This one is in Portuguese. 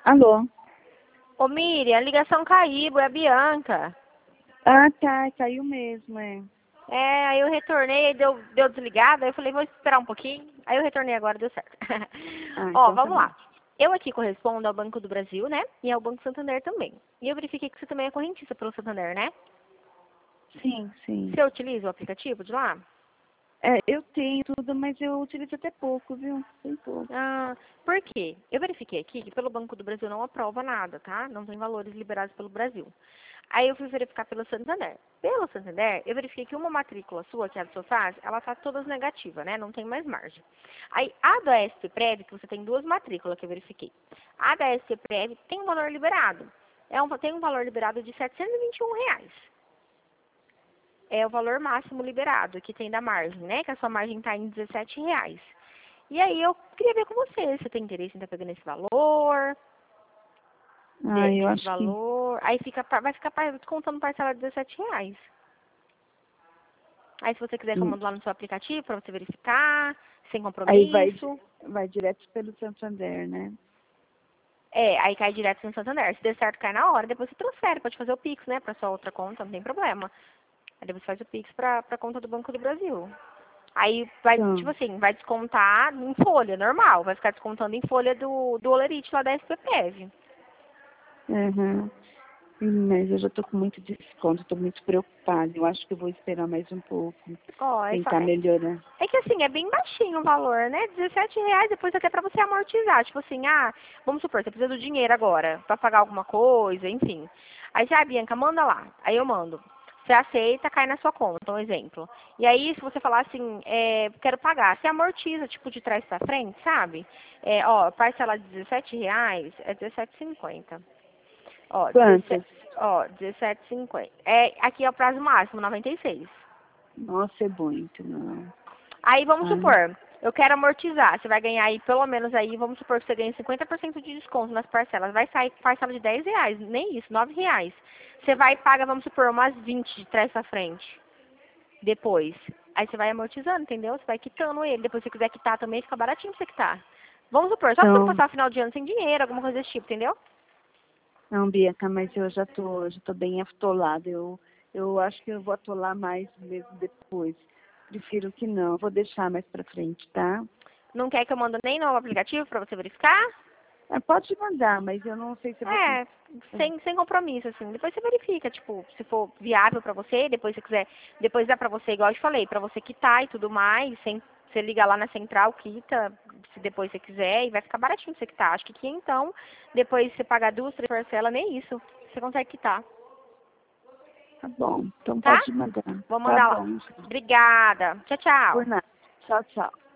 Alô? Ô, Miriam, a ligação caiu, é a Bianca. Ah, tá, caiu mesmo, é. Aí eu retornei, aí deu desligado, aí eu falei, vou esperar um pouquinho. Aí eu retornei agora, deu certo. Ah, Ó, então tá vamos bom. lá. Eu aqui correspondo ao Banco do Brasil, né? E ao Banco Santander também. E eu verifiquei que você também é correntista pelo Santander, né? Sim, sim. Você utiliza o aplicativo de lá? É, eu tenho tudo, mas eu utilizo até pouco, viu? Tem pouco. Ah, por quê? Eu verifiquei aqui que pelo Banco do Brasil não aprova nada, tá? Não tem valores liberados pelo Brasil. Aí eu fui verificar pelo Santander. Pelo Santander, eu verifiquei que uma matrícula sua, que é a do Sofaz, ela tá todas negativa, né? Não tem mais margem. Aí a da SP Prev, que você tem duas matrículas que eu verifiquei. A da SP Prev tem um valor liberado. Tem um valor liberado de R$ 721. É o valor máximo liberado que tem da margem, né? Que a sua margem está em R$ 17. E aí eu queria ver com você, você tem interesse em estar pegando esse valor, Ah, eu desse acho que... valor. Aí vai ficar descontando parcela de R$ 17. Aí se você quiser que eu hum, mando lá no seu aplicativo para você verificar, sem Aí compromisso. vai direto pelo Santander, né? Aí cai direto no Santander. Se der certo, cai na hora. Depois você transfere, pode fazer o Pix, né? Pra sua outra conta, não tem problema. Aí depois faz o Pix pra conta do Banco do Brasil. Aí vai, tipo Então, assim, vai descontar em folha, normal. Vai ficar descontando em folha do Olerite lá da SPPEV. uhum. Mas eu já tô com muito desconto, tô muito preocupada. Eu acho que eu vou esperar mais um pouco, Ó, tentar melhorar. é que assim, é bem baixinho o valor, né? R$ 17 depois até pra você amortizar. Tipo assim, vamos supor, você precisa do dinheiro agora pra pagar alguma coisa, enfim. Aí já, Bianca, manda lá. Aí eu mando. Você aceita, cai na sua conta, um exemplo. E aí, se você falar assim, quero pagar, você amortiza, tipo, de trás pra frente, sabe? Parcela de R$ 17 é 17,50. Ó, Quantas? 17,50. Aqui é o prazo máximo, 96. Nossa, é muito, não. Aí vamos Ai, supor, eu quero amortizar. Você vai ganhar aí, pelo menos aí, vamos supor que você ganha 50% de desconto nas parcelas. Vai sair parcela de R$ 10, nem isso, R$ 9. Você vai e paga, vamos supor, umas 20 de trás pra frente. Depois. Aí você vai amortizando, entendeu? Você vai quitando ele. Depois se você quiser quitar também, fica baratinho pra você quitar. Vamos supor, só se você então, passar o final de ano sem dinheiro, alguma coisa desse tipo, entendeu? não, Bianca, mas eu já tô bem atolada. Eu acho que eu vou atolar mais mesmo depois. Prefiro que não. Eu vou deixar mais pra frente, tá? Não quer que eu mande nem no aplicativo pra você verificar? É, pode mandar, mas eu não sei se eu vou conseguir. É, sem compromisso, assim. Depois você verifica, tipo, se for viável pra você, depois se quiser, depois dá pra você, igual eu te falei, pra você quitar e tudo mais, sem você liga lá na central, quita, se depois você quiser, e vai ficar baratinho pra você quitar. Acho que então, depois você pagar 2, 3 parcelas, nem isso, você consegue quitar, Tá bom, então tá? pode mandar. Vou Tá mandar lá. bom. Obrigada. Tchau, Por tchau. nada. Tchau, tchau.